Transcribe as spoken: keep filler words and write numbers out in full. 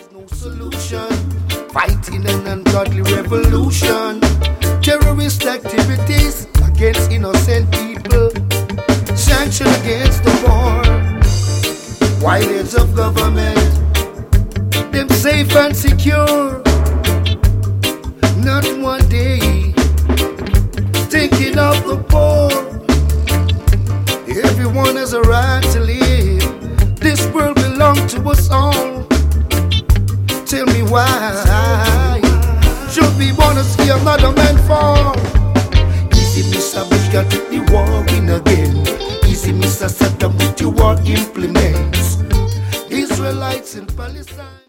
no solution. Fighting an ungodly revolution. Terrorist activities against innocent people. Sanction against the war. While heads of government, them safe and secure. Not one day thinking of the poor. Everyone has a right to live. This world belongs to us all. Tell me why should we wanna see another man fall? Easy, Mister Bush, got the war win again. Easy, Mister Saddam, with your war implements. Israelites in Palestine.